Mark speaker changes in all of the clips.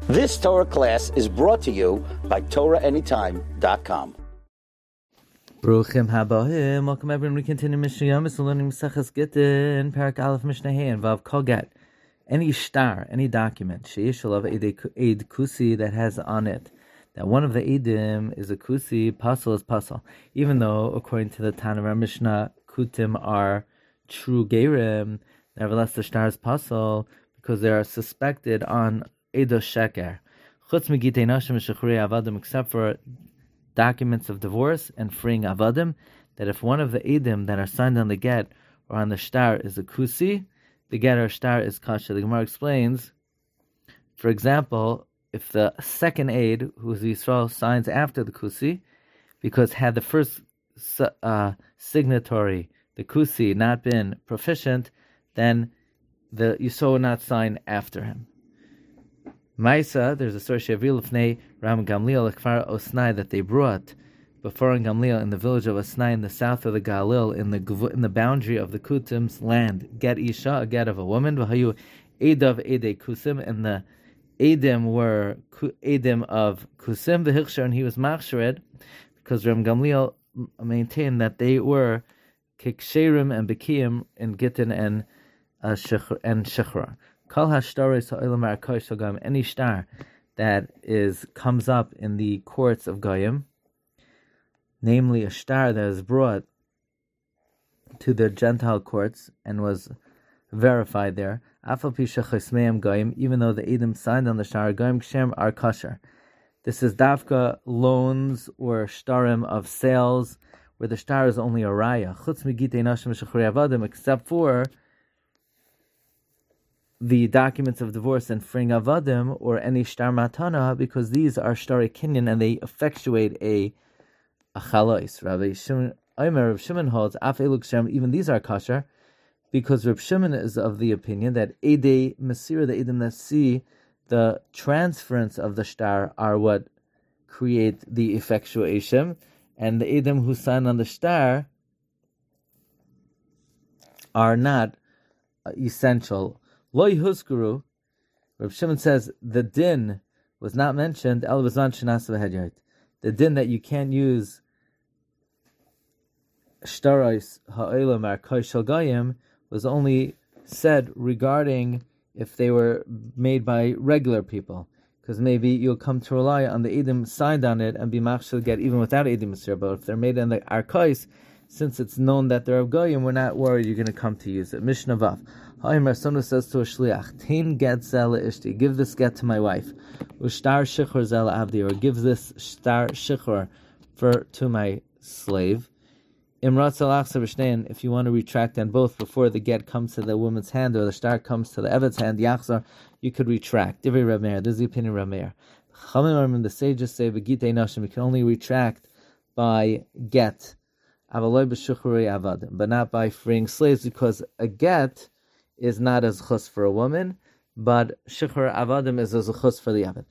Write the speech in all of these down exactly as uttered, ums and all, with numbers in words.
Speaker 1: This Torah class is brought to you by Torah Anytime dot com.
Speaker 2: Bruchim Habohim. Welcome everyone. We continue Mishnah Yomis. We're learning Maseches Gittin, Parak Aleph Mishnah Hey, and Vav Kol Get. Any star, any document, Sheish Alav Eid Kusi, that has on it that one of the Eidim is a Kusi, Pasal is Pasal. Even though, according to the Tana of our Mishnah, Kutim are true Gerim, nevertheless the star is Pasal because they are suspected on Eidos Sheker. Chutz Megitei Nashim Shechrei Avadim, except for documents of divorce and freeing Avadim, that if one of the Eidim that are signed on the get or on the star is a Kusi, the get or star is kasha. The Gemara explains, for example, if the second aid, who is Yisrael, signs after the Kusi, because had the first uh, signatory, the Kusi, not been proficient, then the Yisrael will not sign after him. Maisa, there's a story Shevil Lefnei Ram Gamliel Lekfar Osnai that they brought before in Gamliel in the village of Osnai in the south of the Galil in the in the boundary of the Kutim's land. Get Isha, a get of a woman. V'hayu Edav Edei Kusim, and the Edim were Edim of Kusim v'Hichshar, and he was Machshared because Ram Gamliel maintained that they were Kiksherim and Bekiyim in Gittin and uh, and Shechra. Kol hashtaris ha'olam ha'arkosh ha'goyim, any star that is comes up in the courts of Goyim, namely a star that is brought to the Gentile courts and was verified there, afal pi shechosmeim Goyim, even though the Edom signed on the star, Goyim kshem are kosher. This is dafka loans or shtarim of sales, where the star is only a raya, chutz megitei nashim shechrei avadim, except for the documents of divorce and freeing avadim or any shtar matana, because these are shtar kinyan and they effectuate a a chalois. Rabbi Shimon, Omer, Rav Shimon holds af eluk shem, even these are kosher, because Rav Shimon is of the opinion that edei masira, the edim that see the transference of the shtar, are what create the effectuation, and the edim who sign on the shtar are not essential. Loi huskuru, Rav Shimon says the din was not mentioned. El bazan shenas v'hedyot, the din that you can't use shtaros ha'olam arkosh shel goyim was only said regarding if they were made by regular people, because maybe you'll come to rely on the edim signed on it and be machshel get even without edim masir. But if they're made in the arkois, since it's known that they're of goyim, we're not worried you're going to come to use it. Mishnah Vav. Ha'imar, someone says to a shliach, Tain get zel ishti, give this get to my wife. Ushtar shichor zel avdi, or give this shtar shichor for to my slave. Imrat salach sabishnein, if you want to retract on both before the get comes to the woman's hand or the shtar comes to the eved's hand, yachzar, you could retract. Divrei Rav Meir, this is the opinion of Rav Meir. Chamim, the sages say, v'gitei nashim, you can only retract by get, avaloi b'shuchurei avadim, but not by freeing slaves, because a get is not as chus for a woman, but shichur avadim is as a chus for the avad.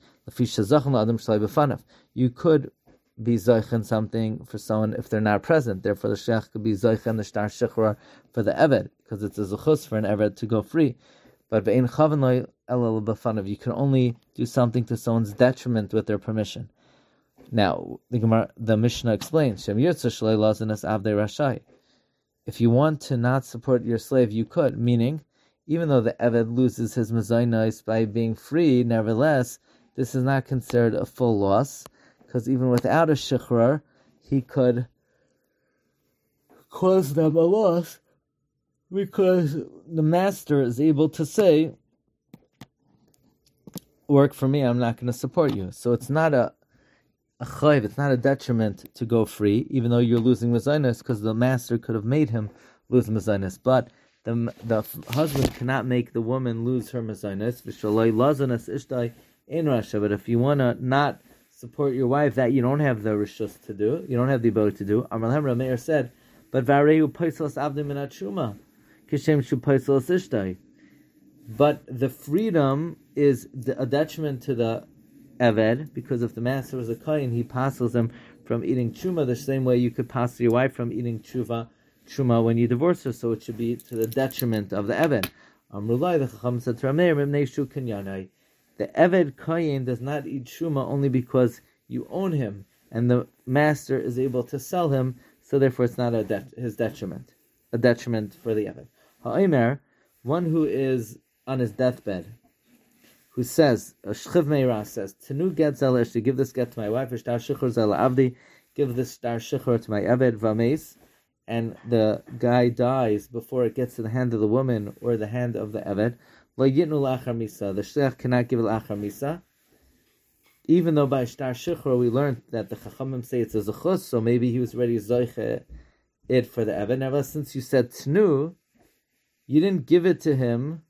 Speaker 2: You could be zoich something for someone if they're not present. Therefore, the shech could be zoich in the shtar shichur for the avad, because it's as a chus for an avad to go free. But ve'ein chaven lo elel b'fanav, you can only do something to someone's detriment with their permission. Now, the Gemara, the Mishnah explains, Shem yirtzeh shloi lazanas avdei rashai. If you want to not support your slave, you could, meaning, even though the Eved loses his mezainos by being free, nevertheless, this is not considered a full loss, because even without a shikrar, he could cause them a loss, because the master is able to say, work for me, I'm not going to support you. So it's not a, a chayv, it's not a detriment to go free, even though you're losing mezainos, because the master could have made him lose mezainos. But The, the husband cannot make the woman lose her mezainos. But if you want to not support your wife, that you don't have the rishus to do, you don't have the ability to do. Amalhem Rameir said, but vareu poisos avdim minat shuma, kishem shu poisos ishtai. But the freedom is a detriment to the eved, because if the master was a kohen, he passes him from eating chuma the same way you could pass your wife from eating chuva Truma when you divorce her, so it should be to the detriment of the Eved. Amrulai, the Chacham said to Rameir, The Eved Kohen does not eat Truma only because you own him, and the master is able to sell him, so therefore it's not a de- his detriment, a detriment for the Eved. Ha'omer, one who is on his deathbed, who says, a Shchiv Meira says, Tenu get zelish, to give this get to my wife, Shtar Shichur Zel Avdi, give this Shtar Shichur to my Eved, Vames, and the guy dies before it gets to the hand of the woman or the hand of the Eved, Lo Yitnu Lachar Misa, the Shech cannot give it Lachar Misa, even though by Shtar Shichur we learned that the Chachamim say it's a Zechus, so maybe he was already Zoiche it for the Eved. Nevertheless, since you said Tenu, you didn't give it to him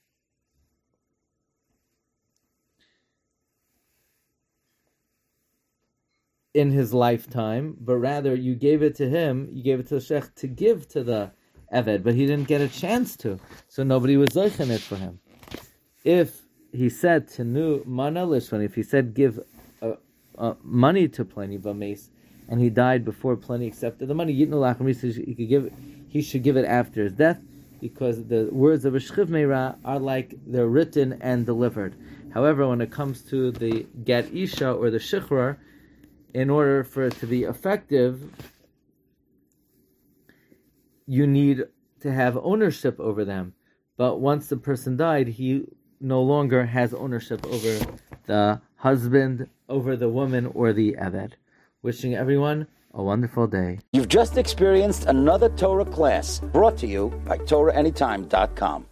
Speaker 2: in his lifetime, but rather you gave it to him, you gave it to the Shech to give to the Eved, but he didn't get a chance to, so nobody was Zoichen it for him. If he said Tenu Mana Lishvan, if he said give uh, uh, money to Pliny Bames, and he died before Pliny accepted the money, Yitnu Lachar Misa, he could give it, he should give it after his death, because the words of a Shchiv Meira are like they're written and delivered. However, when it comes to the Get Isha or the Shichrar, in order for it to be effective, you need to have ownership over them. But once the person died, he no longer has ownership over the husband, over the woman, or the Eved. Wishing everyone a wonderful day.
Speaker 1: You've just experienced another Torah class brought to you by Torah Anytime dot com.